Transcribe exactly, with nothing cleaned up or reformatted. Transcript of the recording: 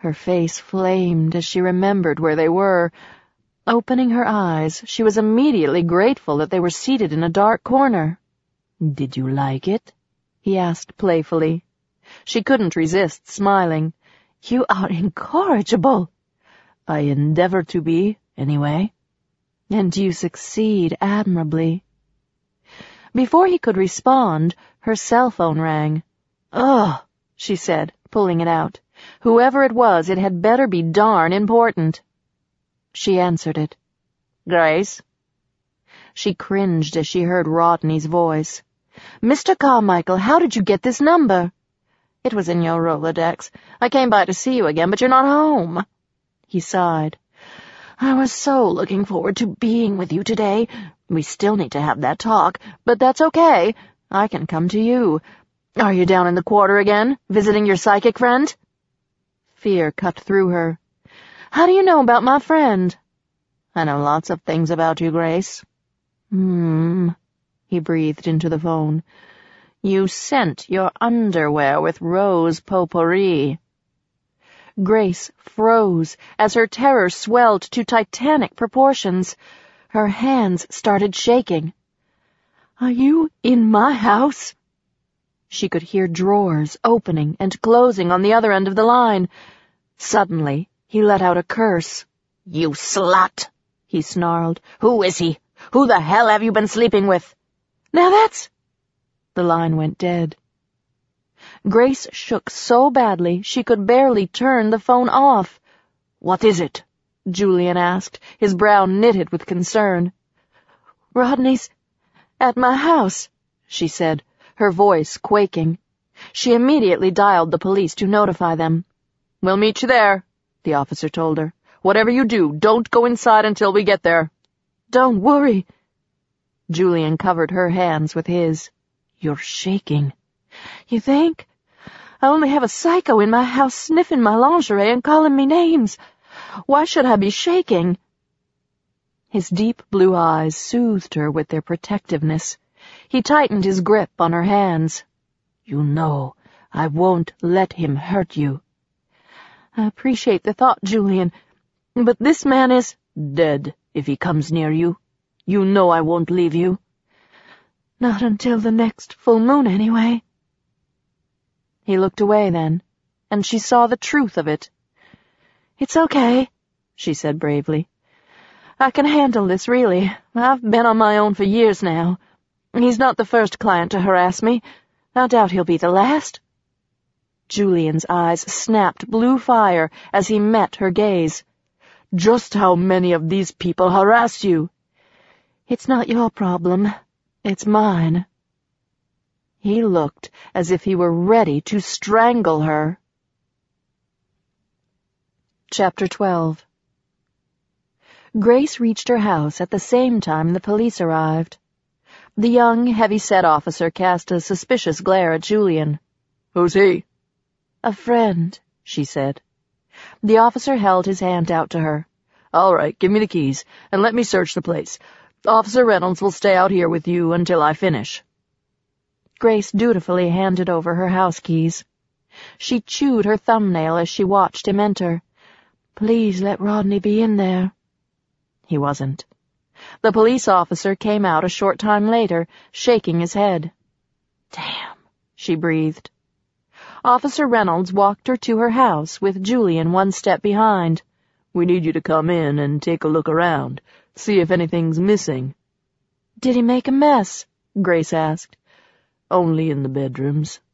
Her face flamed as she remembered where they were. Opening her eyes, she was immediately grateful that they were seated in a dark corner. "Did you like it?" he asked playfully. She couldn't resist smiling. "You are incorrigible." "I endeavor to be, anyway." "And you succeed admirably." Before he could respond, her cell phone rang. "Ugh," she said, pulling it out. Whoever it was, it had better be darn important. She answered it. "Grace?" She cringed as she heard Rodney's voice. "Mister Carmichael, how did you get this number?" "It was in your Rolodex. I came by to see you again, but you're not home." He sighed. "I was so looking forward to being with you today. We still need to have that talk, but that's okay. I can come to you. Are you down in the quarter again, visiting your psychic friend?" Fear cut through her. "How do you know about my friend?" "I know lots of things about you, Grace." Hmm, he breathed into the phone. "You scent your underwear with rose potpourri." Grace froze as her terror swelled to titanic proportions. Her hands started shaking. "Are you in my house?" She could hear drawers opening and closing on the other end of the line. Suddenly, he let out a curse. "You slut!" he snarled. "Who is he? Who the hell have you been sleeping with?" "Now that's—" The line went dead. Grace shook so badly she could barely turn the phone off. "What is it?" Julian asked, his brow knitted with concern. "Rodney's at my house," she said, her voice quaking. She immediately dialed the police to notify them. "We'll meet you there," the officer told her. "Whatever you do, don't go inside until we get there." "Don't worry." Julian covered her hands with his. "You're shaking." "You think? I only have a psycho in my house sniffing my lingerie and calling me names. Why should I be shaking?" His deep blue eyes soothed her with their protectiveness. He tightened his grip on her hands. "You know, I won't let him hurt you." "I appreciate the thought, Julian, but this man is—" "Dead, if he comes near you. You know I won't leave you." "Not until the next full moon, anyway." He looked away then, and she saw the truth of it. "It's okay," she said bravely. "I can handle this, really. I've been on my own for years now. He's not the first client to harass me. I doubt he'll be the last." Julian's eyes snapped blue fire as he met her gaze. "Just how many of these people harass you?" "It's not your problem. It's mine." He looked as if he were ready to strangle her. Chapter twelve. Grace reached her house at the same time the police arrived. The young, heavy-set officer cast a suspicious glare at Julian. "Who's he?" "A friend," she said. The officer held his hand out to her. "All right, give me the keys, and let me search the place. Officer Reynolds will stay out here with you until I finish." Grace dutifully handed over her house keys. She chewed her thumbnail as she watched him enter. "Please let Rodney be in there." He wasn't. The police officer came out a short time later, shaking his head. "Damn," she breathed. Officer Reynolds walked her to her house, with Julian one step behind. "We need you to come in and take a look around, see if anything's missing." "Did he make a mess?" Grace asked. "Only in the bedrooms."